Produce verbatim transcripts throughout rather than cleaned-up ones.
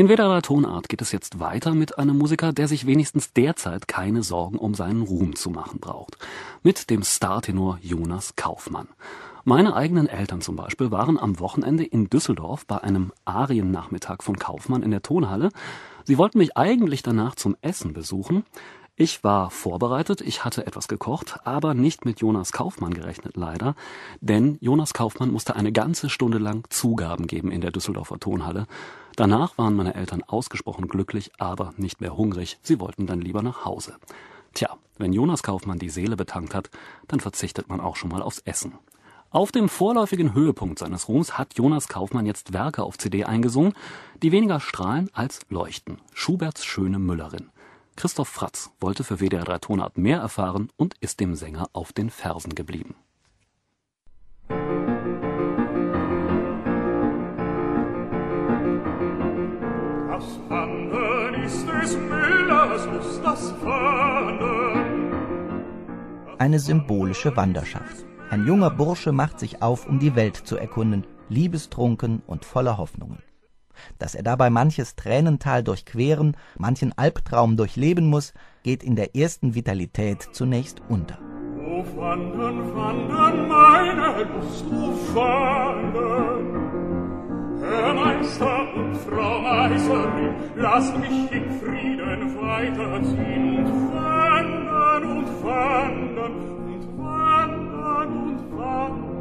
In W D R Tonart geht es jetzt weiter mit einem Musiker, der sich wenigstens derzeit keine Sorgen um seinen Ruhm zu machen braucht. Mit dem Startenor Jonas Kaufmann. Meine eigenen Eltern zum Beispiel waren am Wochenende in Düsseldorf bei einem Ariennachmittag von Kaufmann in der Tonhalle. Sie wollten mich eigentlich danach zum Essen besuchen. Ich war vorbereitet, ich hatte etwas gekocht, aber nicht mit Jonas Kaufmann gerechnet, leider. Denn Jonas Kaufmann musste eine ganze Stunde lang Zugaben geben in der Düsseldorfer Tonhalle. Danach waren meine Eltern ausgesprochen glücklich, aber nicht mehr hungrig. Sie wollten dann lieber nach Hause. Tja, wenn Jonas Kaufmann die Seele betankt hat, dann verzichtet man auch schon mal aufs Essen. Auf dem vorläufigen Höhepunkt seines Ruhms hat Jonas Kaufmann jetzt Werke auf C D eingesungen, die weniger strahlen als leuchten. Schuberts Schöne Müllerin. Christoph Fratz wollte für W D R drei Tonart mehr erfahren und ist dem Sänger auf den Fersen geblieben. Das Fanden ist des Müllers Lust, das Fanden. Eine symbolische Wanderschaft. Ein junger Bursche macht sich auf, um die Welt zu erkunden, liebestrunken und voller Hoffnungen. Dass er dabei manches Tränental durchqueren, manchen Albtraum durchleben muss, geht in der ersten Vitalität zunächst unter. O Fanden, Fanden, meine Lust, o Fanden. Herr Meister und Frau Meisterin, lasst mich in Frieden weiterziehen und wandern und wandern und wandern und wandern.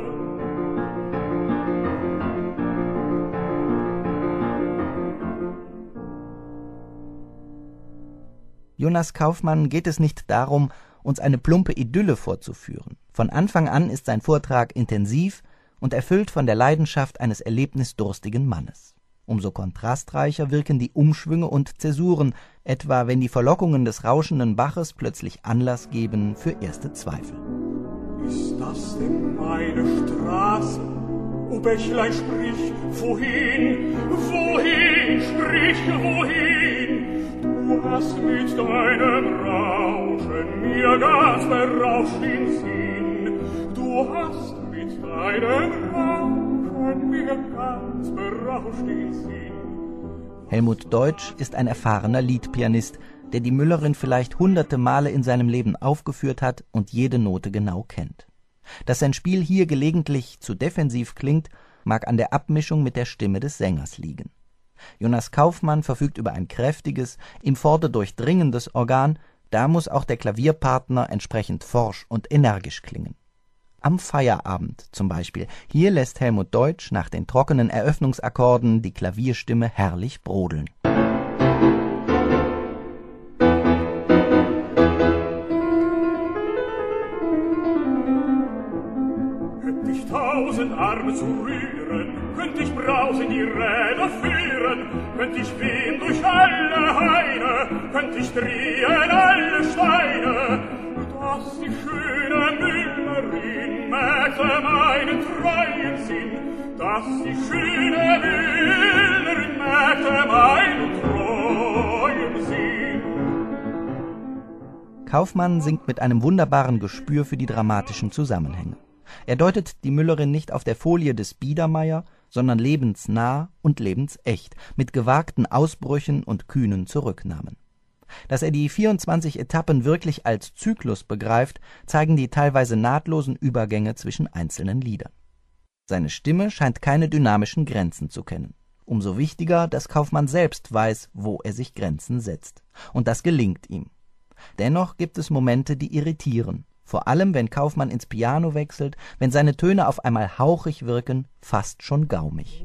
Jonas Kaufmann geht es nicht darum, uns eine plumpe Idylle vorzuführen. Von Anfang an ist sein Vortrag intensiv und erfüllt von der Leidenschaft eines erlebnisdurstigen Mannes. Umso kontrastreicher wirken die Umschwünge und Zäsuren, etwa wenn die Verlockungen des rauschenden Baches plötzlich Anlass geben für erste Zweifel. Ist das denn meine Straße? O Bächlein, sprich, wohin, wohin, sprich, wohin? Du hast mit deinem Rauschen mir ganz berauscht den Sinn. Du hast mit deinem Rauschen mir ganz berauscht den Sinn. Helmut Deutsch ist ein erfahrener Liedpianist, der die Müllerin vielleicht hunderte Male in seinem Leben aufgeführt hat und jede Note genau kennt. Dass sein Spiel hier gelegentlich zu defensiv klingt, mag an der Abmischung mit der Stimme des Sängers liegen. Jonas Kaufmann verfügt über ein kräftiges, im Forde durchdringendes Organ, da muss auch der Klavierpartner entsprechend forsch und energisch klingen. Am Feierabend zum Beispiel, hier lässt Helmut Deutsch nach den trockenen Eröffnungsakkorden die Klavierstimme herrlich brodeln. Hätt ich tausend Arme zu rühren, könnt ich brausen die Räder führen, könnt ich wehen durch alle Haine, könnt ich drehen alle Steine, dass die schöne Müllerin merkte meinen treuen Sinn, dass die schöne Müllerin merkte meinen treuen Sinn. Kaufmann singt mit einem wunderbaren Gespür für die dramatischen Zusammenhänge. Er deutet die Müllerin nicht auf der Folie des Biedermeier, sondern lebensnah und lebensecht, mit gewagten Ausbrüchen und kühnen Zurücknahmen. Dass er die vierundzwanzig Etappen wirklich als Zyklus begreift, zeigen die teilweise nahtlosen Übergänge zwischen einzelnen Liedern. Seine Stimme scheint keine dynamischen Grenzen zu kennen. Umso wichtiger, dass Kaufmann selbst weiß, wo er sich Grenzen setzt. Und das gelingt ihm. Dennoch gibt es Momente, die irritieren. Vor allem, wenn Kaufmann ins Piano wechselt, wenn seine Töne auf einmal hauchig wirken, fast schon gaumig.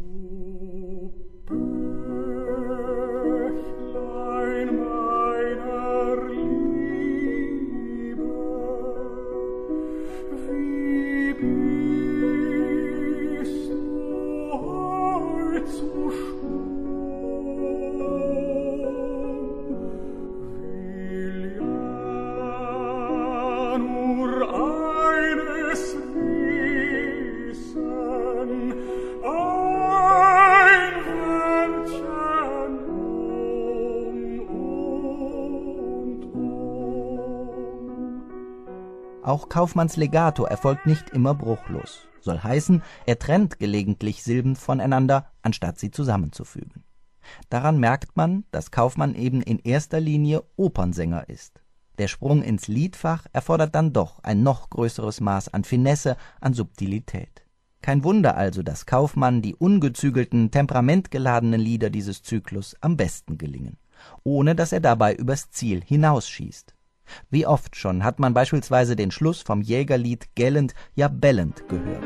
Auch Kaufmanns Legato erfolgt nicht immer bruchlos. Soll heißen, er trennt gelegentlich Silben voneinander, anstatt sie zusammenzufügen. Daran merkt man, dass Kaufmann eben in erster Linie Opernsänger ist. Der Sprung ins Liedfach erfordert dann doch ein noch größeres Maß an Finesse, an Subtilität. Kein Wunder also, dass Kaufmann die ungezügelten, temperamentgeladenen Lieder dieses Zyklus am besten gelingen, ohne dass er dabei übers Ziel hinausschießt. Wie oft schon hat man beispielsweise den Schluss vom Jägerlied gellend, ja bellend gehört.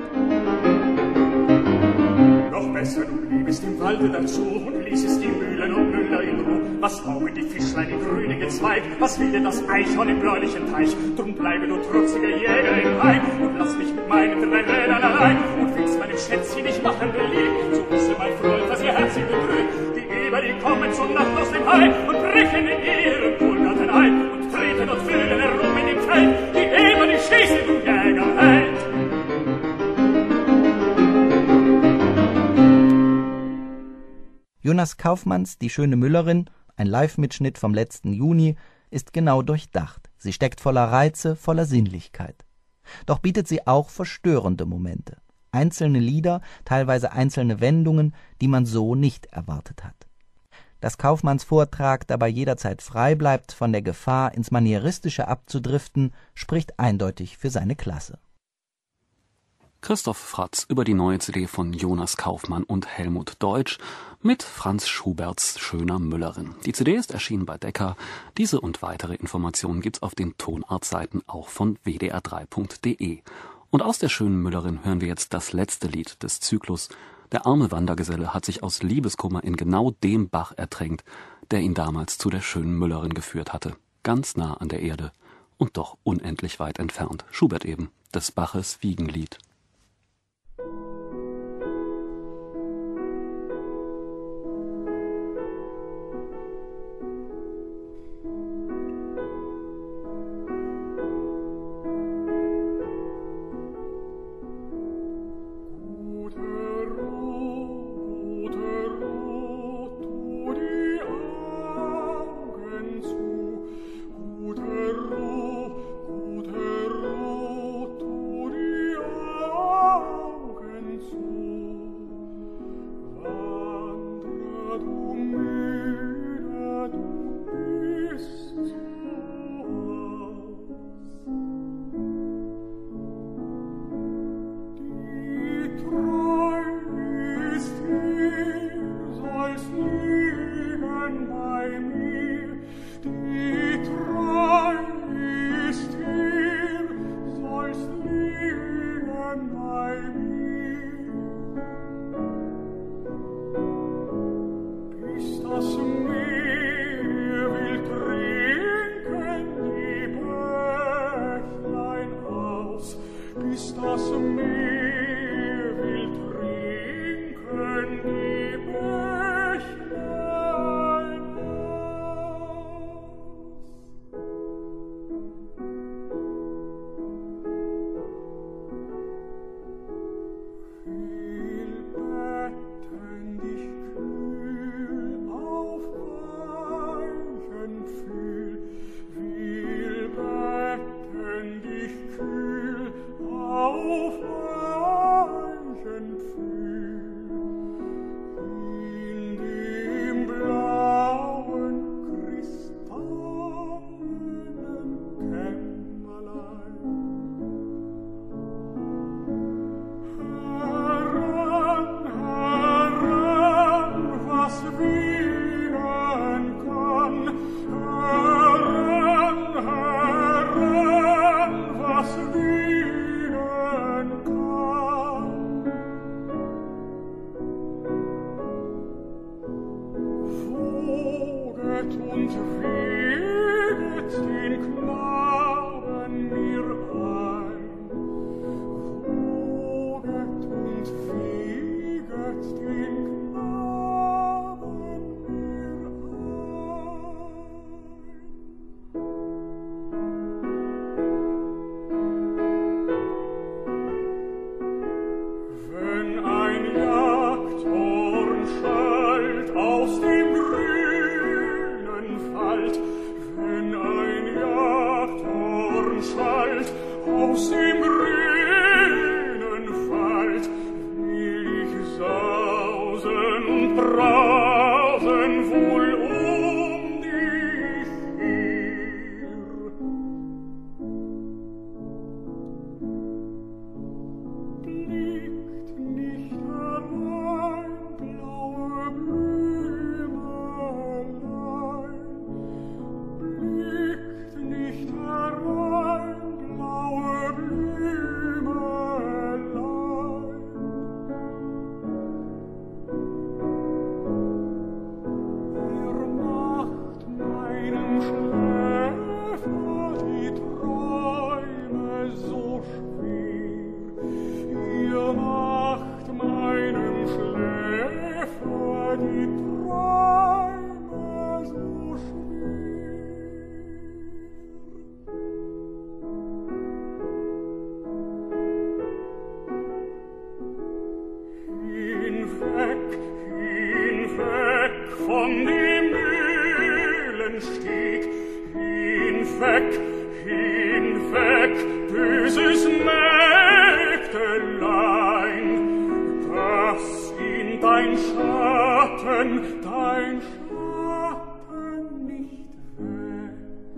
Noch besser, du bliebest im Walde dazu und ließest die Mühlen und Müller in Ruhe. Was taugen die Fischlein im grünen Gezweig? Was will denn das Eichhorn im bläulichen Teich? Drum bleibe du trutziger Jäger im Hain und lass mich mit meinen drei Rädern allein. Und willst meinem Schätzchen nicht machen beliebt, so wisse mein Freund, dass ihr Herz sich betrübt. Die Eber, die kommen zur Nacht aus dem Hain und brechen in ihren Wohlgarten ein und treten und fühlen herum in dem Feld. Die Eber, die schießen, du Jägerheld. Jonas Kaufmanns Die schöne Müllerin, ein Live-Mitschnitt vom letzten Juni, ist genau durchdacht. Sie steckt voller Reize, voller Sinnlichkeit. Doch bietet sie auch verstörende Momente. Einzelne Lieder, teilweise einzelne Wendungen, die man so nicht erwartet hat. Dass Kaufmanns Vortrag dabei jederzeit frei bleibt, von der Gefahr, ins Manieristische abzudriften, spricht eindeutig für seine Klasse. Christoph Fratz über die neue C D von Jonas Kaufmann und Helmut Deutsch mit Franz Schuberts Schöner Müllerin. Die C D ist erschienen bei Decca. Diese und weitere Informationen gibt's auf den Tonartseiten auch von w d r drei punkt d e. Und aus der Schönen Müllerin hören wir jetzt das letzte Lied des Zyklus. Der arme Wandergeselle hat sich aus Liebeskummer in genau dem Bach ertränkt, der ihn damals zu der Schönen Müllerin geführt hatte. Ganz nah an der Erde und doch unendlich weit entfernt. Schubert eben, des Baches Wiegenlied. Brausen Himmel um dich her. Blickt nicht herein, blaue Blümelein, blickt nicht herein, blaue Blümelein. Ihr macht meinem Schläfer die Träume so schwer. Ihr macht meinem Schläfer die Träume so schwer. Hinweg, hinweg von dem Mühlensteg, hinweg, hinweg, böses Mägdelein, dass in dein Schatten, dein Schatten nicht weckt.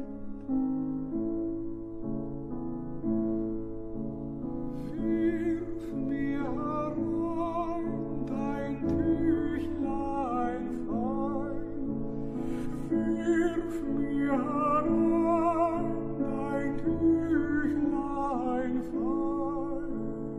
Wirf mir herein dein Tüchlein fein, wirf mir herein dein Tüchlein fein.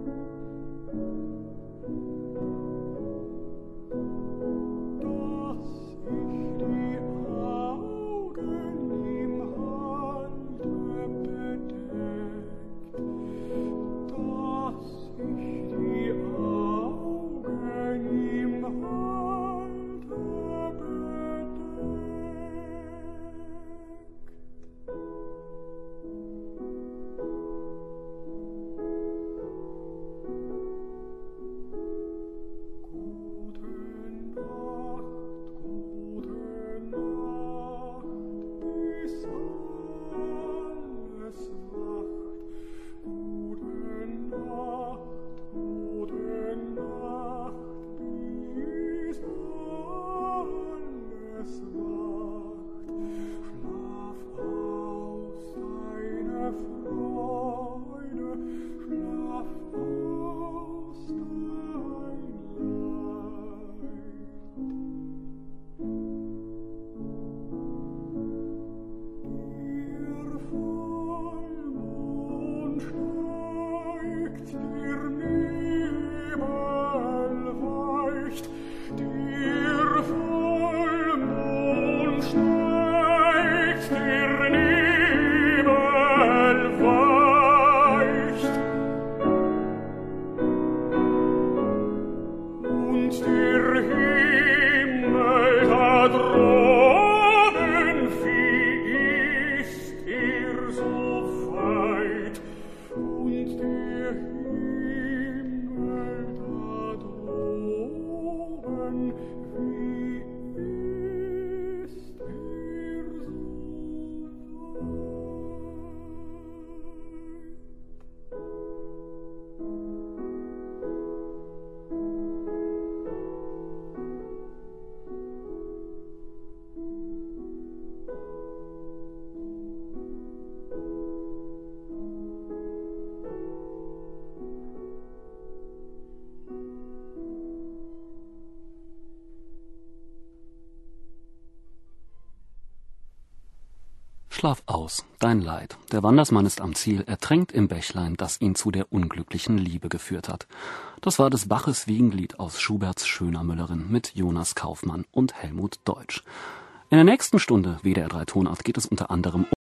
Dass ich die Augen ihm halte bedeckt, dass ich die Augen ihm halte bedeckt. Gute Nacht, gute Nacht, bis alles wacht. Gute Nacht, gute Nacht, bis alles wacht. Schlaf aus deine Freude, schlaf aus dein Leid. Der Vollmond steigt, der Nebel weicht, der Vollmond steigt, der Nebel weicht, und der Himmel da droben, wie ist er so weit, und der Himmel da droben, wie ist er so Schlaf aus, dein Leid. Der Wandersmann ist am Ziel, ertränkt im Bächlein, das ihn zu der unglücklichen Liebe geführt hat. Das war des Baches Wiegenlied aus Schuberts Schöner Müllerin mit Jonas Kaufmann und Helmut Deutsch. In der nächsten Stunde W D R drei Tonart geht es unter anderem